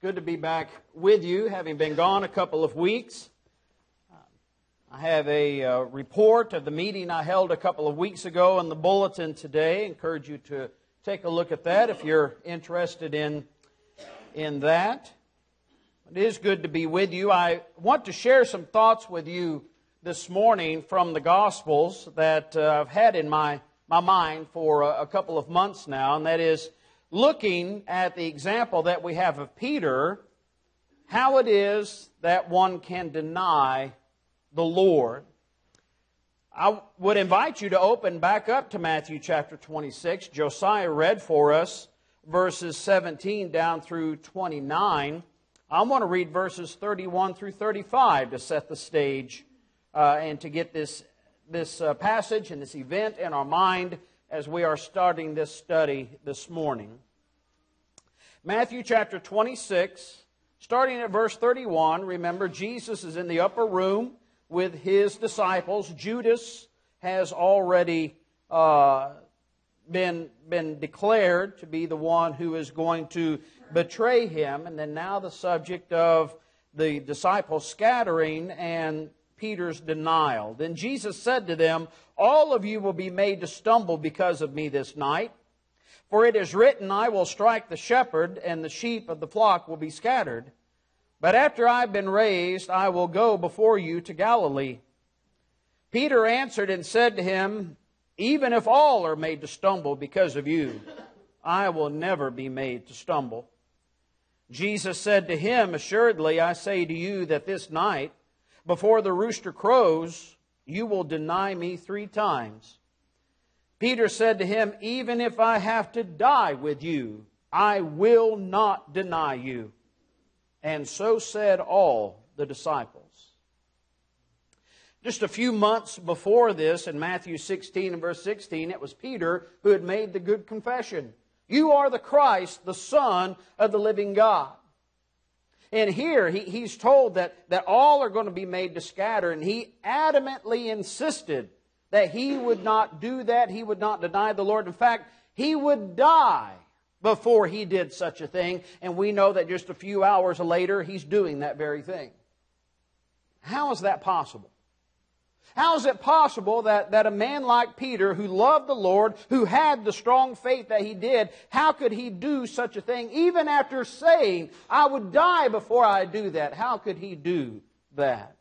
Good to be back with you, having been gone a couple of weeks. I have a report of the meeting I held a couple of weeks ago in the bulletin today. I encourage you to take a look at that if you're interested in that. It is good to be with you. I want to share some thoughts with you this morning from the Gospels that I've had in my mind for a couple of months now, and that is looking at the example that we have of Peter, how it is that one can deny the Lord. I would invite you to open back up to Matthew chapter 26. Josiah read for us verses 17 down through 29. I want to read verses 31 through 35 to set the stage and to get this passage and this event in our mind as we are starting this study this morning. Matthew chapter 26, starting at verse 31, remember Jesus is in the upper room with his disciples. Judas has already been declared to be the one who is going to betray him. And then now the subject of the disciples scattering and Peter's denial. Then Jesus said to them, "All of you will be made to stumble because of me this night. For it is written, I will strike the shepherd, and the sheep of the flock will be scattered. But after I have been raised, I will go before you to Galilee." Peter answered and said to him, "Even if all are made to stumble because of you, I will never be made to stumble." Jesus said to him, "Assuredly, I say to you that this night, before the rooster crows, you will deny me 3 times. Peter said to him, "Even if I have to die with you, I will not deny you." And so said all the disciples. Just a few months before this, in Matthew 16 and verse 16, it was Peter who had made the good confession. "You are the Christ, the Son of the living God." And here he's told that all are going to be made to scatter, and he adamantly insisted that he would not do that. He would not deny the Lord. In fact, he would die before he did such a thing. And we know that just a few hours later, he's doing that very thing. How is that possible? How is it possible that a man like Peter, who loved the Lord, who had the strong faith that he did, how could he do such a thing? Even after saying, "I would die before I do that," how could he do that?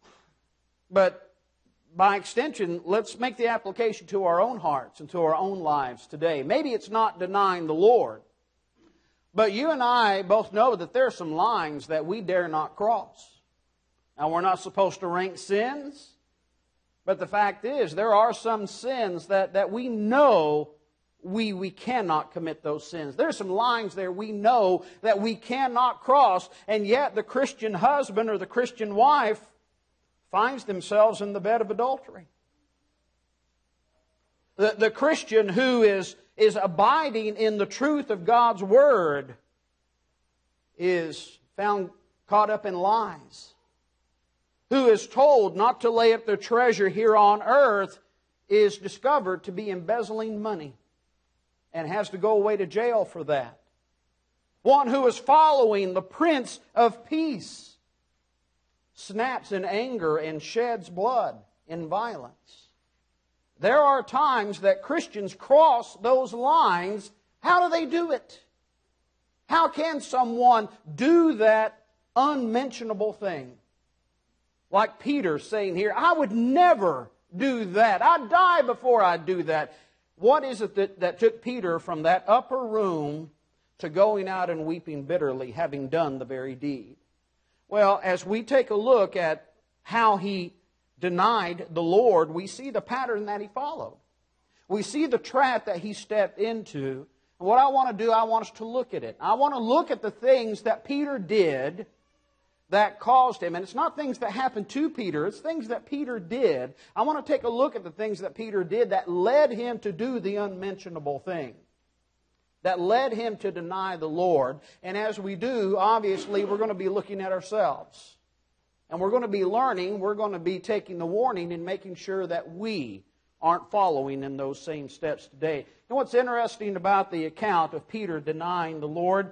But by extension, let's make the application to our own hearts and to our own lives today. Maybe it's not denying the Lord, but you and I both know that there are some lines that we dare not cross. Now, we're not supposed to rank sins, but the fact is, there are some sins that we know we cannot commit those sins. There are some lines there we know that we cannot cross, and yet the Christian husband or the Christian wife finds themselves in the bed of adultery. The Christian who is abiding in the truth of God's Word is found caught up in lies. Who is told not to lay up their treasure here on earth is discovered to be embezzling money and has to go away to jail for that. One who is following the Prince of Peace snaps in anger and sheds blood in violence. There are times that Christians cross those lines. How do they do it? How can someone do that unmentionable thing? Like Peter saying here, "I would never do that. I'd die before I'd do that." What is it that took Peter from that upper room to going out and weeping bitterly, having done the very deed? Well, as we take a look at how he denied the Lord, we see the pattern that he followed. We see the trap that he stepped into. And what I want to do, I want us to look at it. I want to look at the things that Peter did that caused him. And it's not things that happened to Peter, it's things that Peter did. I want to take a look at the things that Peter did that led him to do the unmentionable thing, that led him to deny the Lord. And as we do, obviously, we're going to be looking at ourselves. And we're going to be learning, we're going to be taking the warning and making sure that we aren't following in those same steps today. And what's interesting about the account of Peter denying the Lord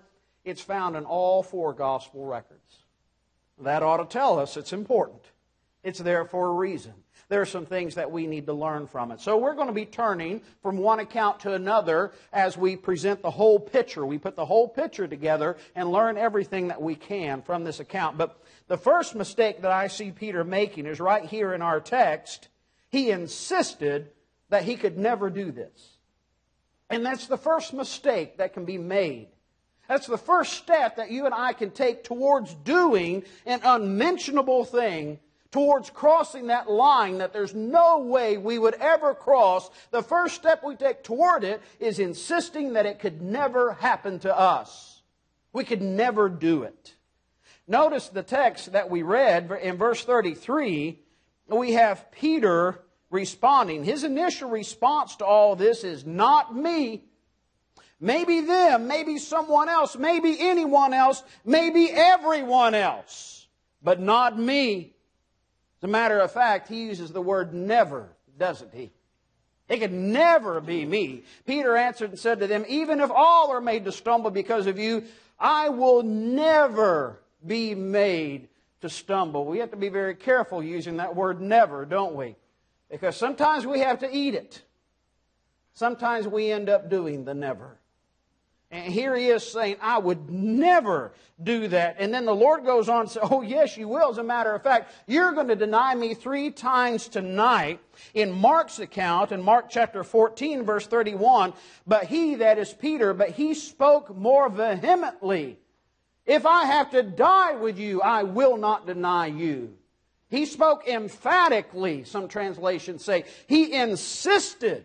It's found in all 4 gospel records. That ought to tell us it's important. It's there for a reason. There are some things that we need to learn from it. So we're going to be turning from one account to another as we present the whole picture. We put the whole picture together and learn everything that we can from this account. But the first mistake that I see Peter making is right here in our text. He insisted that he could never do this. And that's the first mistake that can be made. That's the first step that you and I can take towards doing an unmentionable thing, towards crossing that line that there's no way we would ever cross. The first step we take toward it is insisting that it could never happen to us. We could never do it. Notice the text that we read in verse 33. We have Peter responding. His initial response to all this is, not me. Maybe them, maybe someone else, maybe anyone else, maybe everyone else, but not me. As a matter of fact, he uses the word never, doesn't he? It could never be me. Peter answered and said to them, even if all are made to stumble because of you, I will never be made to stumble. We have to be very careful using that word never, don't we? Because sometimes we have to eat it. Sometimes we end up doing the never. And here he is saying, I would never do that. And then the Lord goes on and says, oh yes, you will. As a matter of fact, you're going to deny me 3 times tonight. In Mark's account, in Mark chapter 14, verse 31, but he, that is Peter, but he spoke more vehemently. If I have to die with you, I will not deny you. He spoke emphatically, some translations say. He insisted,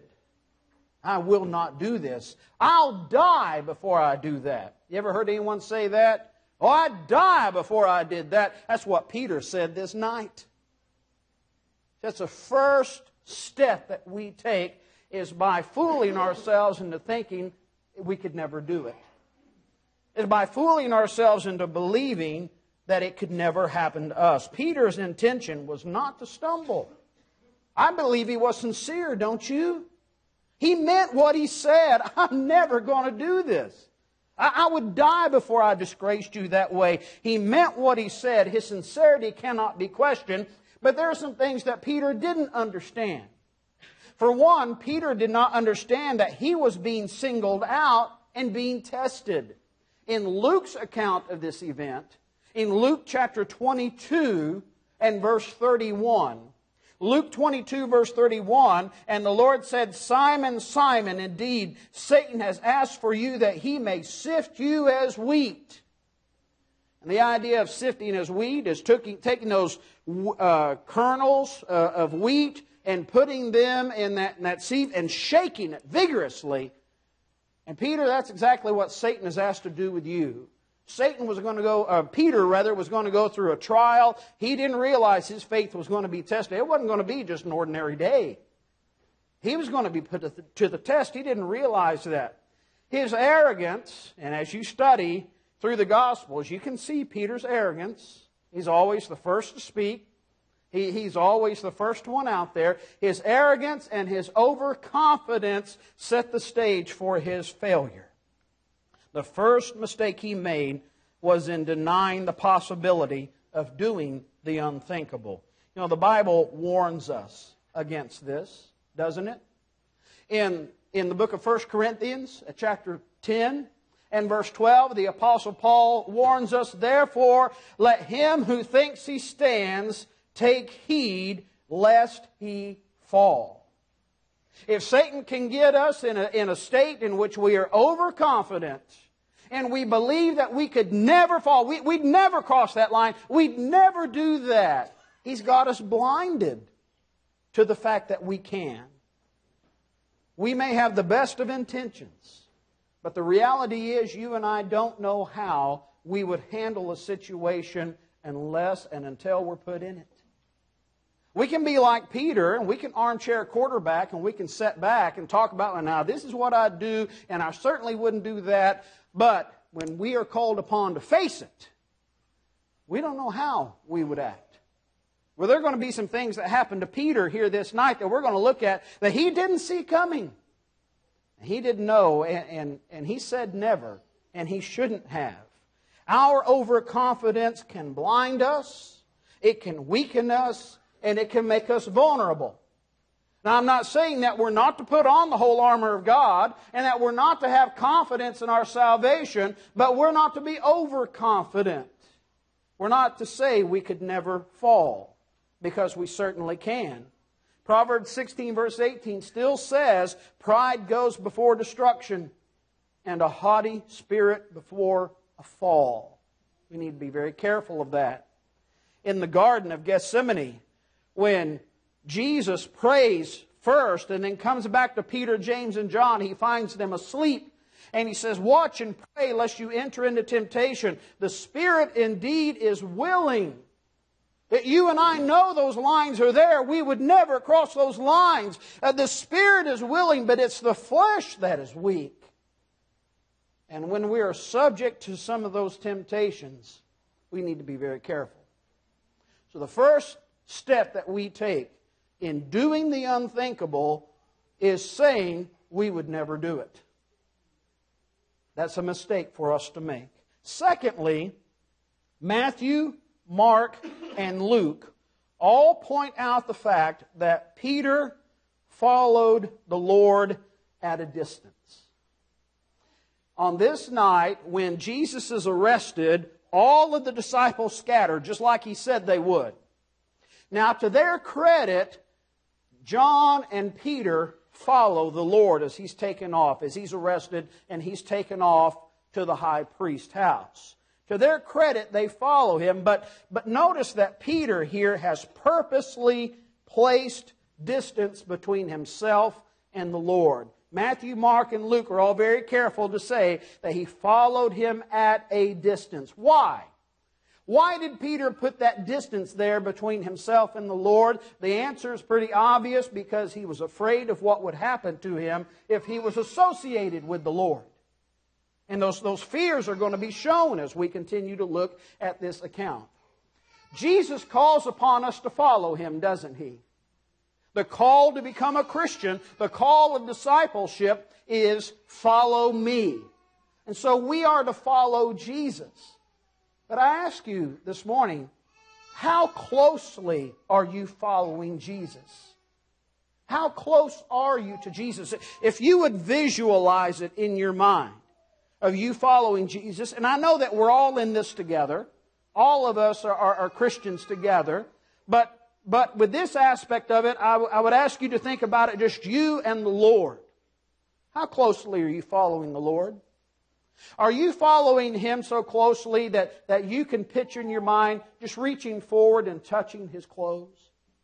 I will not do this. I'll die before I do that. You ever heard anyone say that? Oh, I'd die before I did that. That's what Peter said this night. That's the first step that we take, is by fooling ourselves into thinking we could never do it. Is by fooling ourselves into believing that it could never happen to us. Peter's intention was not to stumble. I believe he was sincere, don't you? He meant what he said. I'm never going to do this. I would die before I disgraced you that way. He meant what he said. His sincerity cannot be questioned. But there are some things that Peter didn't understand. For one, Peter did not understand that he was being singled out and being tested. In Luke's account of this event, in Luke chapter 22 and verse 31, Luke 22, verse 31, and the Lord said, Simon, Simon, indeed, Satan has asked for you that he may sift you as wheat. And the idea of sifting as wheat is taking those kernels of wheat and putting them in that sieve and shaking it vigorously. And Peter, that's exactly what Satan is asked to do with you. Peter was going to go through a trial. He didn't realize his faith was going to be tested. It wasn't going to be just an ordinary day. He was going to be put to the test. He didn't realize that. His arrogance, and as you study through the Gospels, you can see Peter's arrogance. He's always the first to speak. He's always the first one out there. His arrogance and his overconfidence set the stage for his failure. The first mistake he made was in denying the possibility of doing the unthinkable. You know, the Bible warns us against this, doesn't it? In the book of 1 Corinthians, chapter 10 and verse 12, the Apostle Paul warns us, therefore, let him who thinks he stands take heed lest he fall. If Satan can get us in a state in which we are overconfident and we believe that we could never fall, we'd never cross that line, we'd never do that, he's got us blinded to the fact that we can. We may have the best of intentions, but the reality is you and I don't know how we would handle a situation unless and until we're put in it. We can be like Peter, and we can armchair quarterback, and we can sit back and talk about, well, now this is what I'd do, and I certainly wouldn't do that. But when we are called upon to face it, we don't know how we would act. Well, there are going to be some things that happened to Peter here this night that we're going to look at that he didn't see coming. He didn't know, and he said never, and he shouldn't have. Our overconfidence can blind us, it can weaken us, and it can make us vulnerable. Now, I'm not saying that we're not to put on the whole armor of God and that we're not to have confidence in our salvation, but we're not to be overconfident. We're not to say we could never fall, because we certainly can. Proverbs 16 verse 18 still says, pride goes before destruction and a haughty spirit before a fall. We need to be very careful of that. In the Garden of Gethsemane, when Jesus prays first and then comes back to Peter, James, and John, He finds them asleep. And He says, watch and pray lest you enter into temptation. The spirit indeed is willing. That you and I know those lines are there. We would never cross those lines. The spirit is willing, but it's the flesh that is weak. And when we are subject to some of those temptations, we need to be very careful. So the first step that we take in doing the unthinkable is saying we would never do it. That's a mistake for us to make. Secondly, Matthew, Mark, and Luke all point out the fact that Peter followed the Lord at a distance. On this night, when Jesus is arrested, all of the disciples scattered, just like He said they would. Now, to their credit, John and Peter follow the Lord as He's taken off, as He's arrested and He's taken off to the high priest's house. To their credit, they follow Him, but notice that Peter here has purposely placed distance between himself and the Lord. Matthew, Mark, and Luke are all very careful to say that he followed Him at a distance. Why? Why did Peter put that distance there between himself and the Lord? The answer is pretty obvious, because he was afraid of what would happen to him if he was associated with the Lord. And those fears are going to be shown as we continue to look at this account. Jesus calls upon us to follow Him, doesn't He? The call to become a Christian, the call of discipleship is follow me. And so we are to follow Jesus. But I ask you this morning, how closely are you following Jesus? How close are you to Jesus? If you would visualize it in your mind of you following Jesus, and I know that we're all in this together. All of us are Christians together. But with this aspect of it, I would ask you to think about it just you and the Lord. How closely are you following the Lord? Are you following Him so closely that you can picture in your mind just reaching forward and touching His clothes?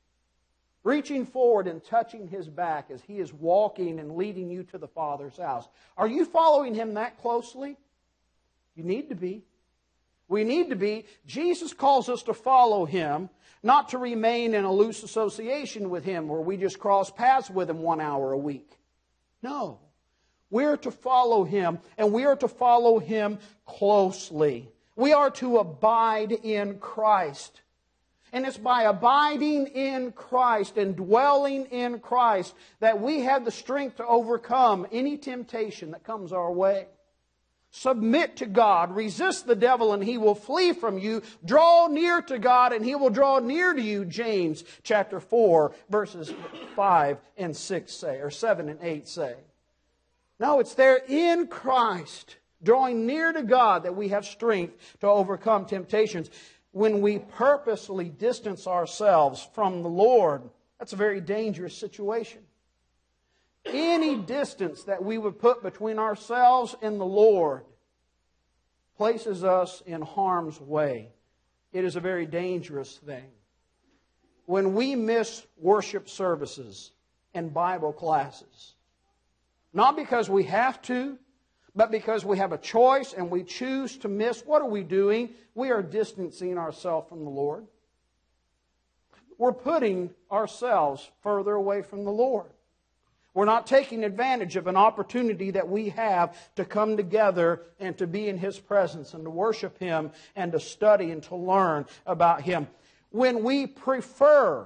Reaching forward and touching His back as He is walking and leading you to the Father's house. Are you following Him that closely? You need to be. We need to be. Jesus calls us to follow Him, not to remain in a loose association with Him where we just cross paths with Him 1 hour a week. No. We're to follow Him, and we are to follow Him closely. We are to abide in Christ. And it's by abiding in Christ and dwelling in Christ that we have the strength to overcome any temptation that comes our way. Submit to God, resist the devil, and he will flee from you. Draw near to God, and He will draw near to you, James chapter 4, verses 5 and 6 say, or 7 and 8 say. No, it's there in Christ, drawing near to God, that we have strength to overcome temptations. When we purposely distance ourselves from the Lord, that's a very dangerous situation. Any distance that we would put between ourselves and the Lord places us in harm's way. It is a very dangerous thing. When we miss worship services and Bible classes, not because we have to, but because we have a choice and we choose to miss, what are we doing? We are distancing ourselves from the Lord. We're putting ourselves further away from the Lord. We're not taking advantage of an opportunity that we have to come together and to be in His presence and to worship Him and to study and to learn about Him. When we prefer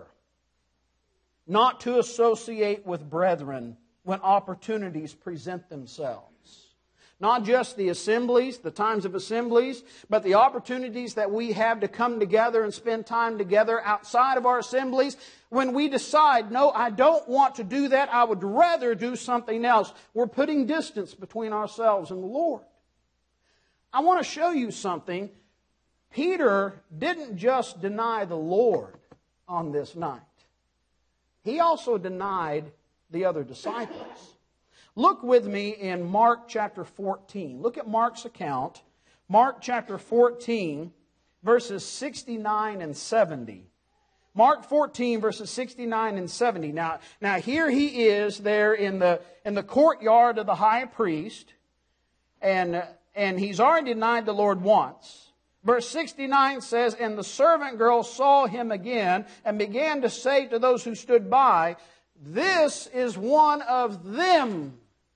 not to associate with brethren when opportunities present themselves, Not just the assemblies, the times of assemblies, but the opportunities that we have to come together and spend time together outside of our assemblies. When we decide, no, I don't want to do that, I would rather do something else, we're putting distance between ourselves and the Lord. I want to show you something. Peter didn't just deny the Lord on this night. He also denied the other disciples. Look with me in Mark chapter 14. Look at Mark's account. Mark chapter 14, verses 69 and 70. Mark 14, verses 69 and 70. Now here he is there in the courtyard of the high priest, and he's already denied the Lord once. Verse 69 says, "And the servant girl saw him again and began to say to those who stood by, 'This is one of them.'"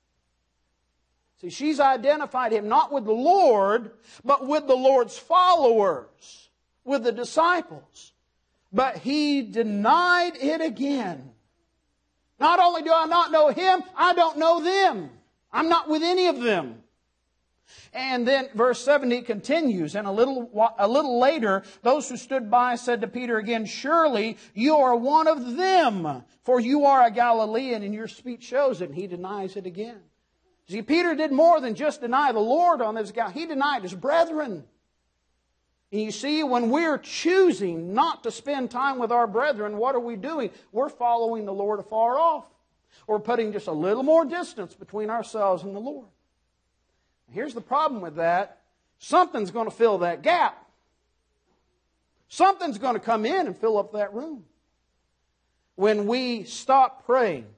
See, she's identified him not with the Lord, but with the Lord's followers, with the disciples. But he denied it again. Not only do I not know him, I don't know them. I'm not with any of them. And then verse 70 continues, "And a little later, those who stood by said to Peter again, 'Surely you are one of them, for you are a Galilean, and your speech shows it.' And he denies it again." See, Peter did more than just deny the Lord on this account. He denied his brethren. And you see, when we're choosing not to spend time with our brethren, what are we doing? We're following the Lord afar off. We're putting just a little more distance between ourselves and the Lord. Here's the problem with that. Something's going to fill that gap. Something's going to come in and fill up that room. When we stop praying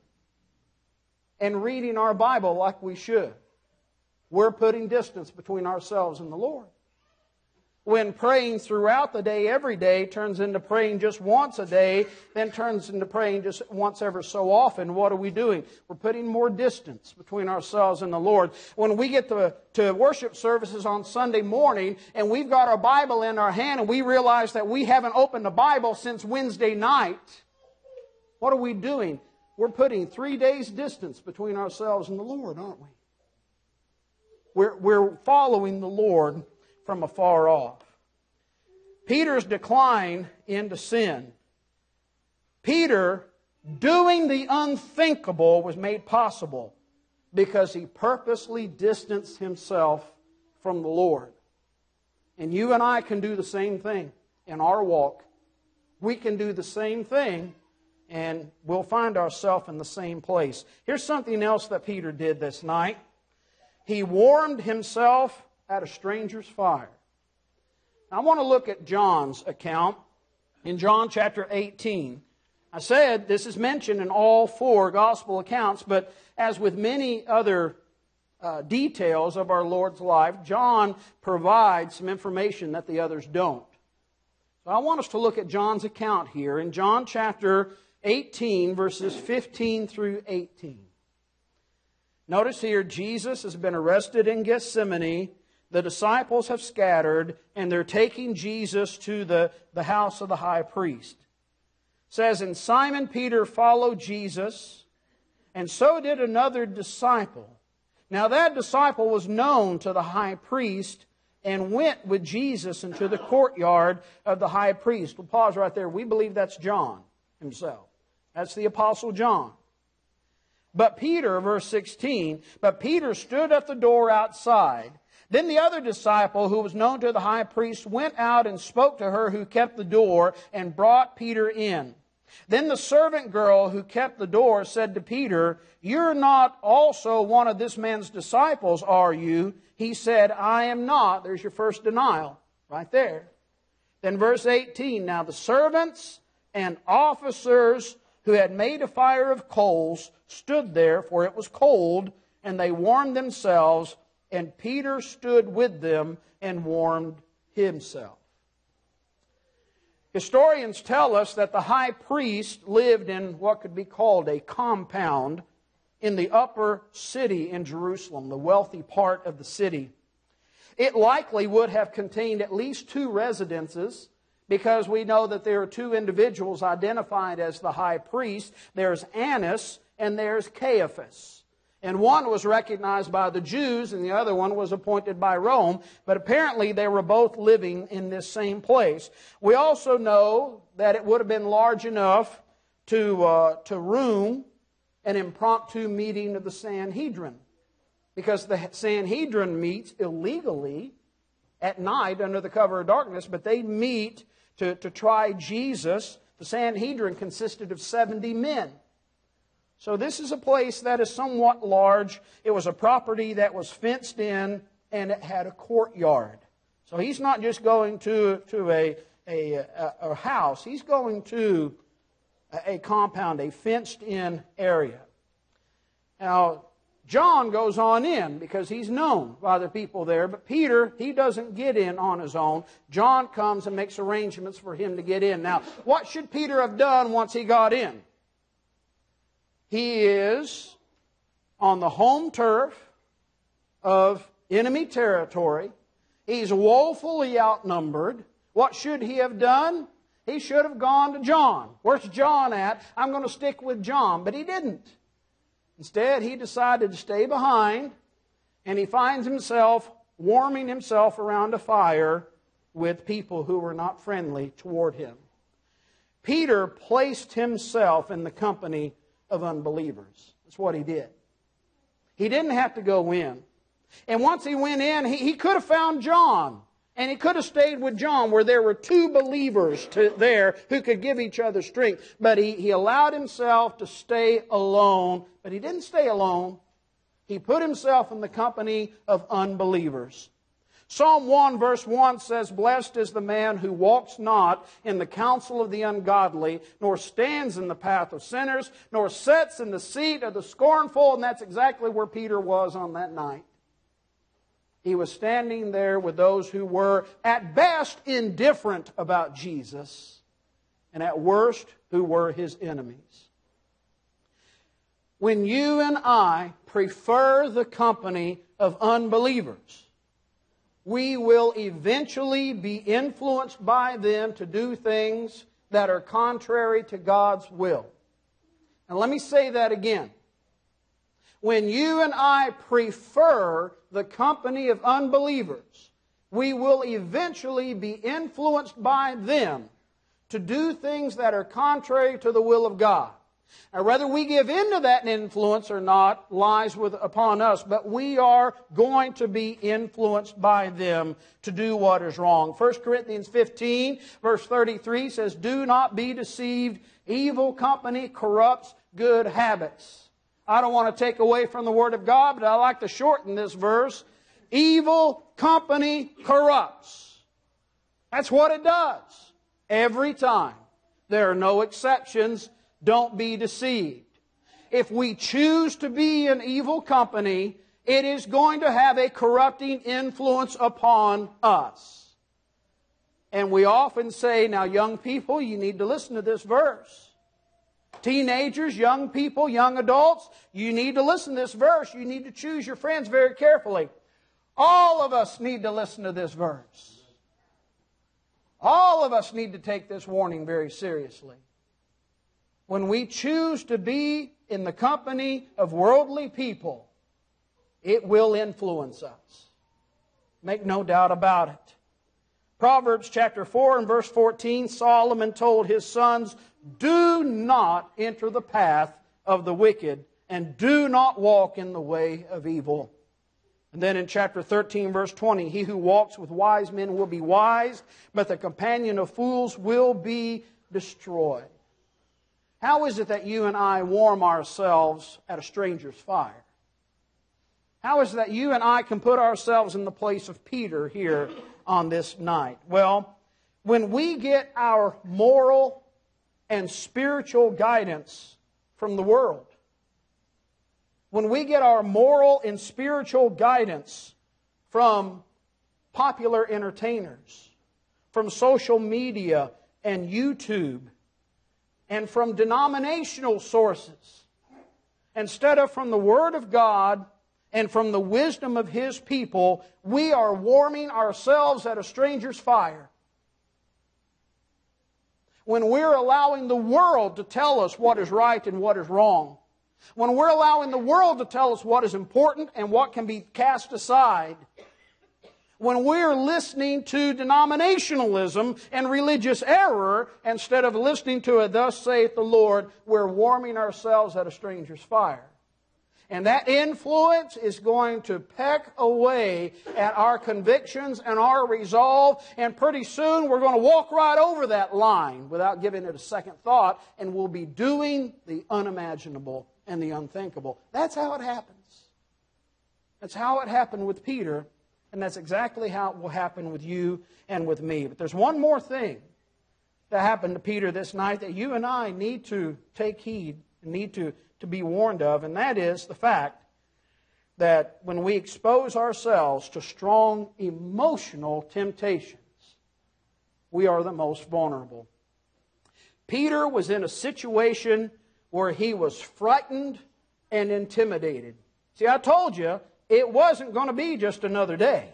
and reading our Bible like we should, we're putting distance between ourselves and the Lord. When praying throughout the day, every day, turns into praying just once a day, then turns into praying just once ever so often, what are we doing? We're putting more distance between ourselves and the Lord. When we get to worship services on Sunday morning, and we've got our Bible in our hand, and we realize that we haven't opened the Bible since Wednesday night, what are we doing? We're putting 3 days distance between ourselves and the Lord, aren't we? We're following the Lord from afar off. Peter's decline into sin. Peter doing the unthinkable was made possible because he purposely distanced himself from the Lord. And you and I can do the same thing in our walk. We can do the same thing, and we'll find ourselves in the same place. Here's something else that Peter did this night. He warmed himself at a stranger's fire. Now, I want to look at John's account in John chapter 18. I said this is mentioned in all 4 gospel accounts, but as with many other details of our Lord's life, John provides some information that the others don't. So I want us to look at John's account here in John chapter 18, verses 15 through 18. Notice here, Jesus has been arrested in Gethsemane. The disciples have scattered, and they're taking Jesus to the house of the high priest. It says, "And Simon Peter followed Jesus, and so did another disciple. Now that disciple was known to the high priest, and went with Jesus into the courtyard of the high priest." We'll pause right there. We believe that's John himself. That's the Apostle John. "But Peter," verse 16, "but Peter stood at the door outside. Then the other disciple, who was known to the high priest, went out and spoke to her who kept the door, and brought Peter in. Then the servant girl who kept the door said to Peter, 'You're not also one of this man's disciples, are you?' He said, 'I am not.'" There's your first denial, right there. Then verse 18, "Now the servants and officers who had made a fire of coals stood there, for it was cold, and they warmed themselves, and Peter stood with them and warmed himself." Historians tell us that the high priest lived in what could be called a compound in the upper city in Jerusalem, the wealthy part of the city. It likely would have contained at least 2 residences, because we know that there are 2 individuals identified as the high priest. There's Annas and there's Caiaphas. And one was recognized by the Jews and the other one was appointed by Rome. But apparently they were both living in this same place. We also know that it would have been large enough to room an impromptu meeting of the Sanhedrin. Because the Sanhedrin meets illegally at night under the cover of darkness, but they meet to try Jesus. The Sanhedrin consisted of 70 men. So this is a place that is somewhat large. It was a property that was fenced in, and it had a courtyard. So he's not just going to a house. He's going to a compound, a fenced-in area. Now, John goes on in because he's known by the people there. But Peter, he doesn't get in on his own. John comes and makes arrangements for him to get in. Now, what should Peter have done once he got in? He is on the home turf of enemy territory. He's woefully outnumbered. What should he have done? He should have gone to John. Where's John at? I'm going to stick with John. But he didn't. Instead, he decided to stay behind, and he finds himself warming himself around a fire with people who were not friendly toward him. Peter placed himself in the company of unbelievers. That's what he did. He didn't have to go in. And once he went in, he could have found John. And he could have stayed with John where there were two believers there who could give each other strength. But he allowed himself to stay alone. But he didn't stay alone. He put himself in the company of unbelievers. Psalm 1 verse 1 says, "Blessed is the man who walks not in the counsel of the ungodly, nor stands in the path of sinners, nor sits in the seat of the scornful." And that's exactly where Peter was on that night. He was standing there with those who were, at best, indifferent about Jesus, and at worst, who were His enemies. When you and I prefer the company of unbelievers, we will eventually be influenced by them to do things that are contrary to God's will. And let me say that again. When you and I prefer the company of unbelievers, we will eventually be influenced by them to do things that are contrary to the will of God. Now, whether we give in to that influence or not lies upon us, but we are going to be influenced by them to do what is wrong. 1 Corinthians 15, verse 33 says, "Do not be deceived. Evil company corrupts good habits." I don't want to take away from the Word of God, but I like to shorten this verse. Evil company corrupts. That's what it does. Every time. There are no exceptions. Don't be deceived. If we choose to be in evil company, it is going to have a corrupting influence upon us. And we often say, now young people, you need to listen to this verse. Teenagers, young people, young adults, you need to listen to this verse. You need to choose your friends very carefully. All of us need to listen to this verse. All of us need to take this warning very seriously. When we choose to be in the company of worldly people, it will influence us. Make no doubt about it. Proverbs chapter 4 and verse 14, Solomon told his sons, "Do not enter the path of the wicked, and do not walk in the way of evil." And then in chapter 13, verse 20, "He who walks with wise men will be wise, but the companion of fools will be destroyed." How is it that you and I warm ourselves at a stranger's fire? How is it that you and I can put ourselves in the place of Peter here on this night? Well, when we get our moral and spiritual guidance from the world, when we get our moral and spiritual guidance from popular entertainers, from social media and YouTube, and from denominational sources, instead of from the Word of God and from the wisdom of His people, we are warming ourselves at a stranger's fire. When we're allowing the world to tell us what is right and what is wrong, when we're allowing the world to tell us what is important and what can be cast aside, when we're listening to denominationalism and religious error instead of listening to a thus saith the Lord, we're warming ourselves at a stranger's fire. And that influence is going to peck away at our convictions and our resolve, and pretty soon we're going to walk right over that line without giving it a second thought, and we'll be doing the unimaginable and the unthinkable. That's how it happens. That's how it happened with Peter, and that's exactly how it will happen with you and with me. But there's one more thing that happened to Peter this night that you and I need to take heed and need to be warned of, and that is the fact that when we expose ourselves to strong emotional temptations, we are the most vulnerable. Peter was in a situation where he was frightened and intimidated. See, I told you, it wasn't going to be just another day.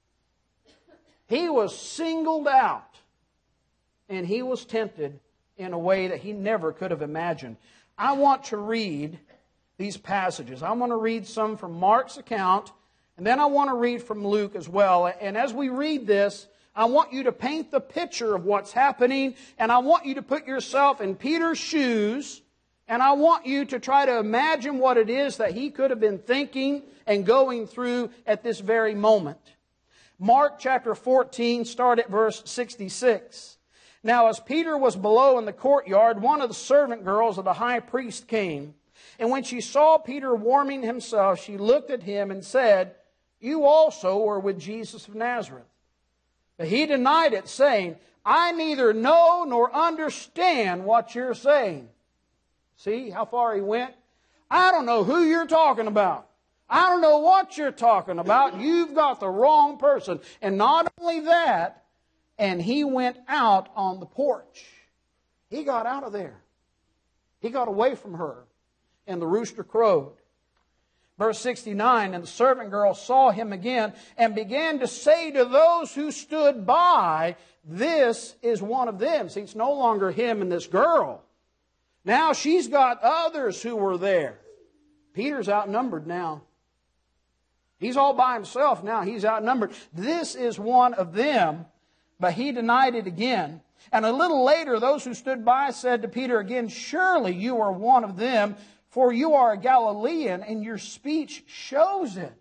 He was singled out, and he was tempted in a way that he never could have imagined. I want to read these passages. I want to read some from Mark's account, and then I want to read from Luke as well. And as we read this, I want you to paint the picture of what's happening, and I want you to put yourself in Peter's shoes, and I want you to try to imagine what it is that he could have been thinking and going through at this very moment. Mark chapter 14, start at verse 66. Now, as Peter was below in the courtyard, one of the servant girls of the high priest came. And when she saw Peter warming himself, she looked at him and said, "You also were with Jesus of Nazareth." But he denied it, saying, "I neither know nor understand what you're saying." See how far he went? I don't know who you're talking about. I don't know what you're talking about. You've got the wrong person. And not only that, and he went out on the porch. He got out of there. He got away from her. And the rooster crowed. Verse 69, and the servant girl saw him again and began to say to those who stood by, "This is one of them." See, it's no longer him and this girl. Now she's got others who were there. Peter's outnumbered now. He's all by himself now. He's outnumbered. "This is one of them." But he denied it again. And a little later, those who stood by said to Peter again, "Surely you are one of them, for you are a Galilean, and your speech shows it."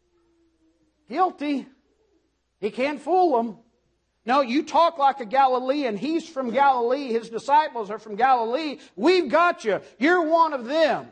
Guilty. He can't fool them. No, you talk like a Galilean. He's from Galilee. His disciples are from Galilee. We've got you. You're one of them.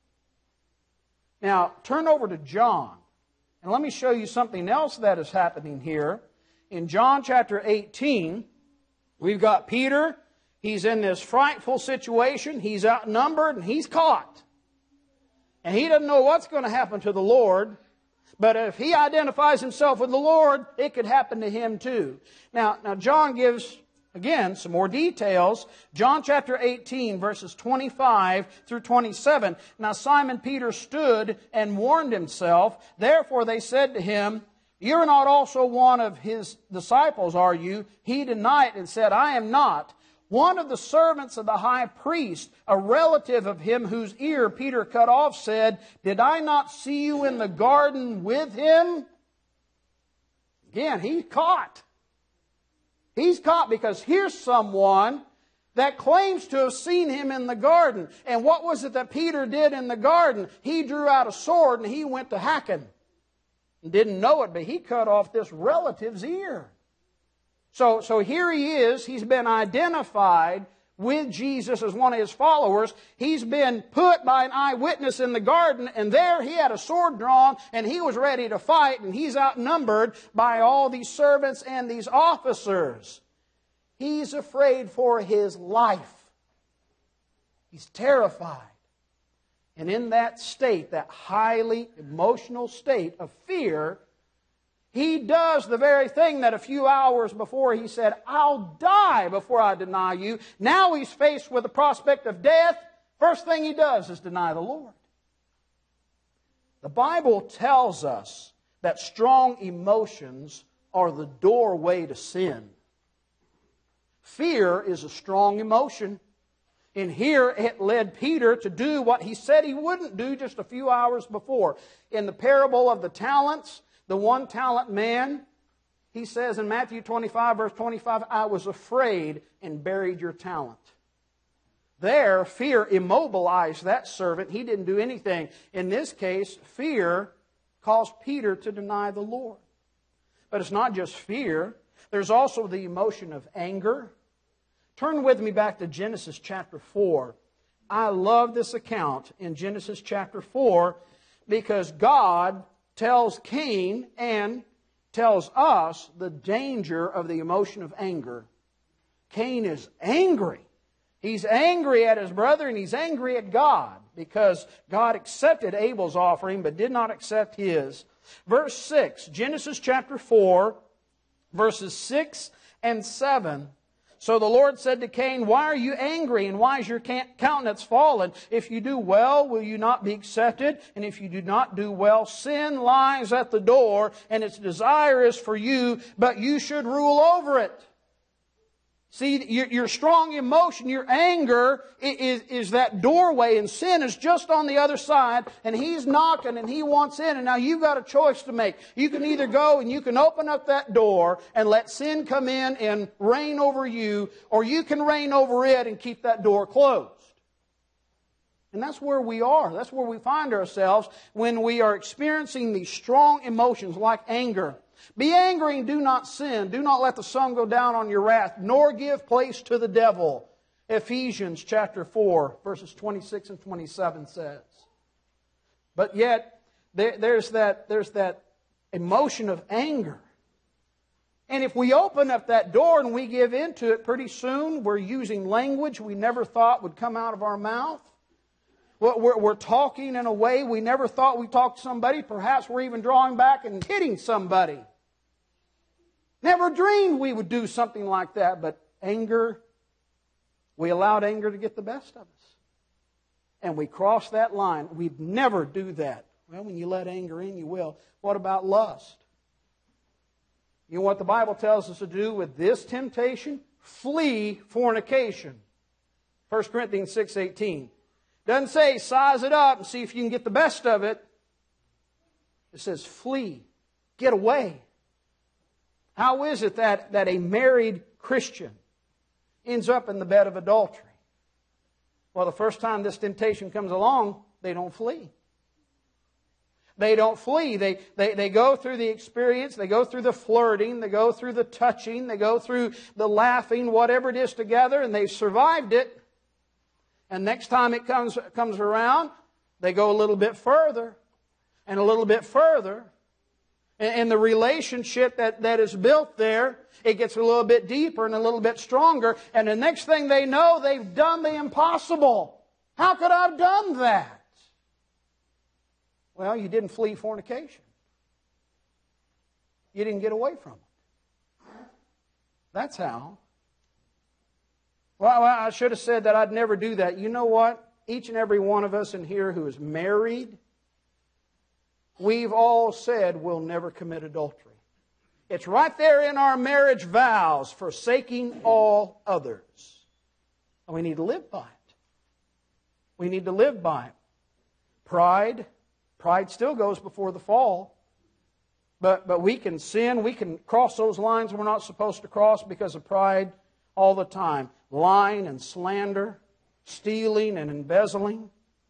Now, turn over to John. And let me show you something else that is happening here. In John chapter 18, we've got Peter. He's in this frightful situation. He's outnumbered and he's caught. And he doesn't know what's going to happen to the Lord. But if he identifies himself with the Lord, it could happen to him too. Now John gives, again, some more details. John chapter 18, verses 25 through 27. Now Simon Peter stood and warned himself. Therefore they said to him, "You're not also one of his disciples, are you?" He denied and said, "I am not." One of the servants of the high priest, a relative of him whose ear Peter cut off, said, "Did I not see you in the garden with him?" Again, he's caught. He's caught because here's someone that claims to have seen him in the garden. And what was it that Peter did in the garden? He drew out a sword and he went to hacking. Didn't know it, but he cut off this relative's ear. So here he is. He's been identified with Jesus as one of his followers. He's been put by an eyewitness in the garden, and there he had a sword drawn, and he was ready to fight, and he's outnumbered by all these servants and these officers. He's afraid for his life. He's terrified. And in that state, that highly emotional state of fear, he does the very thing that a few hours before he said, "I'll die before I deny you." Now he's faced with the prospect of death. First thing he does is deny the Lord. The Bible tells us that strong emotions are the doorway to sin. Fear is a strong emotion. And here it led Peter to do what he said he wouldn't do just a few hours before. In the parable of the talents, the one-talent man, he says in Matthew 25, verse 25, I was afraid and buried your talent. There, fear immobilized that servant. He didn't do anything. In this case, fear caused Peter to deny the Lord. But it's not just fear. There's also the emotion of anger. Turn with me back to Genesis chapter 4. I love this account in Genesis chapter 4 because God tells Cain and tells us the danger of the emotion of anger. Cain is angry. He's angry at his brother and he's angry at God because God accepted Abel's offering but did not accept his. Verse 6, Genesis chapter 4, verses 6 and 7. So the Lord said to Cain, why are you angry and why is your countenance fallen? If you do well, will you not be accepted? And if you do not do well, sin lies at the door and its desire is for you, but you should rule over it. See, your strong emotion, your anger is that doorway, and sin is just on the other side, and he's knocking and he wants in, and now you've got a choice to make. You can either go and you can open up that door and let sin come in and reign over you, or you can reign over it and keep that door closed. And that's where we are. That's where we find ourselves when we are experiencing these strong emotions like anger. Be angry and do not sin. Do not let the sun go down on your wrath, nor give place to the devil. Ephesians chapter 4, verses 26 and 27 says. But yet, there's that emotion of anger. And if we open up that door and we give into it, pretty soon we're using language we never thought would come out of our mouth. We're talking in a way we never thought we'd talk to somebody. Perhaps we're even drawing back and hitting somebody. Never dreamed we would do something like that, but anger, we allowed anger to get the best of us. And we crossed that line. We'd never do that. Well, when you let anger in, you will. What about lust? You know what the Bible tells us to do with this temptation? Flee fornication. 1 Corinthians 6:18. Doesn't say size it up and see if you can get the best of it. It says flee. Get away. How is it that a married Christian ends up in the bed of adultery? Well, the first time this temptation comes along, they don't flee. They don't flee. They go through the experience. They go through the flirting. They go through the touching. They go through the laughing, whatever it is together, and they've survived it. And next time it comes around, they go a little bit further and a little bit further. And the relationship that is built there, it gets a little bit deeper and a little bit stronger. And the next thing they know, they've done the impossible. How could I have done that? Well, you didn't flee fornication. You didn't get away from it. That's how. Well, I should have said that I'd never do that. You know what? Each and every one of us in here who is married, we've all said we'll never commit adultery. It's right there in our marriage vows, forsaking all others. And we need to live by it. We need to live by it. Pride still goes before the fall. But we can sin, we can cross those lines we're not supposed to cross because of pride all the time. Lying and slander, stealing and embezzling.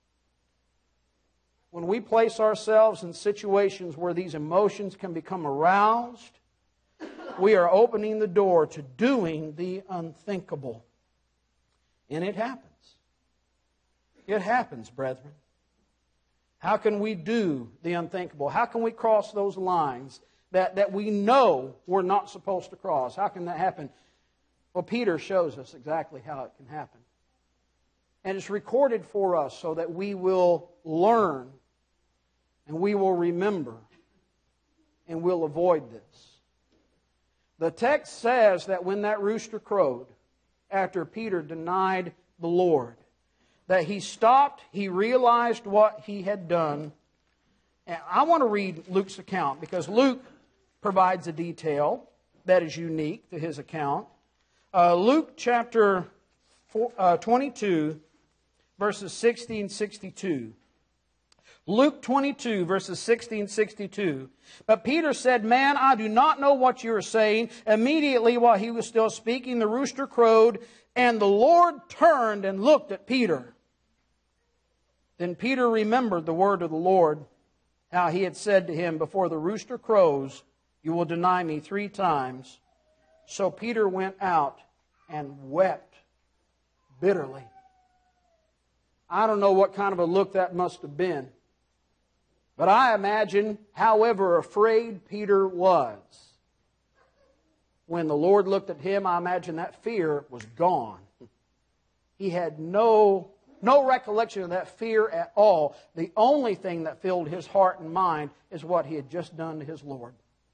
When we place ourselves in situations where these emotions can become aroused, we are opening the door to doing the unthinkable. And it happens. It happens, brethren. How can we do the unthinkable? How can we cross those lines that we know we're not supposed to cross? How can that happen? Well, Peter shows us exactly how it can happen. And it's recorded for us so that we will learn and we will remember and we'll avoid this. The text says that when that rooster crowed, after Peter denied the Lord, that he stopped, he realized what he had done. And I want to read Luke's account because Luke provides a detail that is unique to his account. Luke chapter 22, verses 60 and 62. Luke 22, verses 60 and 62. But Peter said, "Man, I do not know what you are saying." Immediately, while he was still speaking, the rooster crowed, and the Lord turned and looked at Peter. Then Peter remembered the word of the Lord, how he had said to him, "Before the rooster crows, you will deny me 3 times." So Peter went out and wept bitterly. I don't know what kind of a look that must have been. But I imagine, however afraid Peter was, when the Lord looked at him, I imagine that fear was gone. He had no recollection of that fear at all. The only thing that filled his heart and mind is what he had just done to his Lord.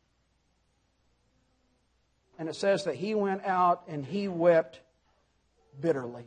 And it says that he went out and he wept bitterly.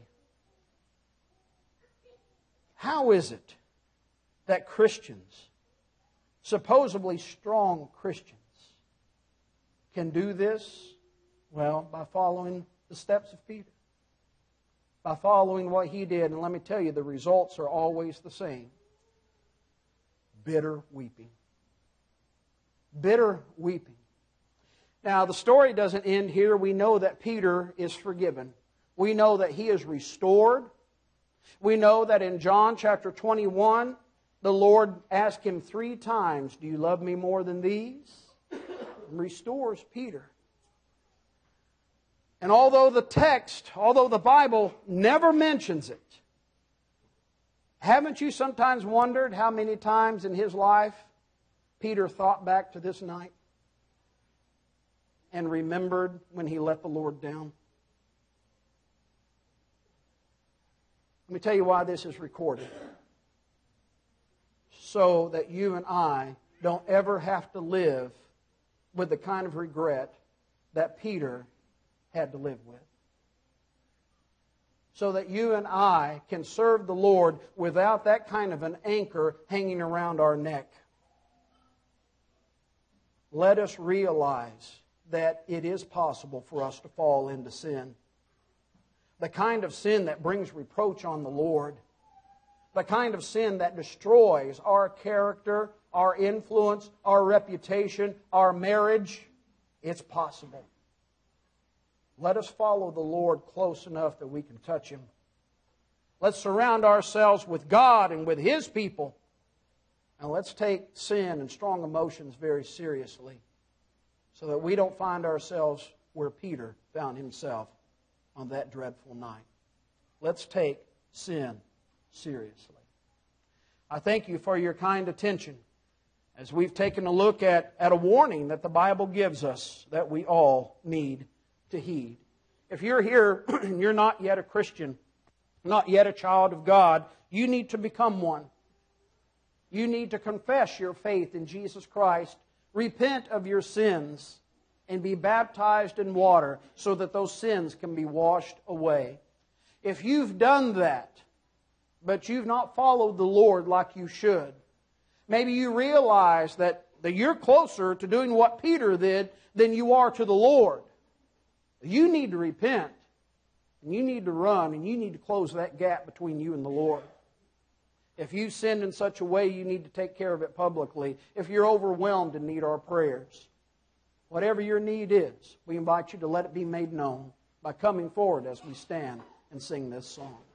How is it that Christians, supposedly strong Christians, can do this? Well, by following the steps of Peter. By following what he did. And let me tell you, the results are always the same. Bitter weeping. Bitter weeping. Now, the story doesn't end here. We know that Peter is forgiven. We know that he is restored. We know that in John chapter 21, the Lord asked him 3 times, "Do you love me more than these?" And restores Peter. And although the Bible never mentions it, haven't you sometimes wondered how many times in his life Peter thought back to this night and remembered when he let the Lord down? Let me tell you why this is recorded. So that you and I don't ever have to live with the kind of regret that Peter had to live with. So that you and I can serve the Lord without that kind of an anchor hanging around our neck. Let us realize that it is possible for us to fall into sin. The kind of sin that brings reproach on the Lord. The kind of sin that destroys our character, our influence, our reputation, our marriage. It's possible. Let us follow the Lord close enough that we can touch Him. Let's surround ourselves with God and with His people. And let's take sin and strong emotions very seriously so that we don't find ourselves where Peter found himself on that dreadful night. Let's take sin seriously. I thank you for your kind attention as we've taken a look at a warning that the Bible gives us that we all need to heed. If you're here and you're not yet a Christian, not yet a child of God, you need to become one. You need to confess your faith in Jesus Christ, repent of your sins, and be baptized in water so that those sins can be washed away. If you've done that, but you've not followed the Lord like you should, maybe you realize that you're closer to doing what Peter did than you are to the Lord. You need to repent, and you need to run, and you need to close that gap between you and the Lord. If you've sinned in such a way, you need to take care of it publicly. If you're overwhelmed and need our prayers, whatever your need is, we invite you to let it be made known by coming forward as we stand and sing this song.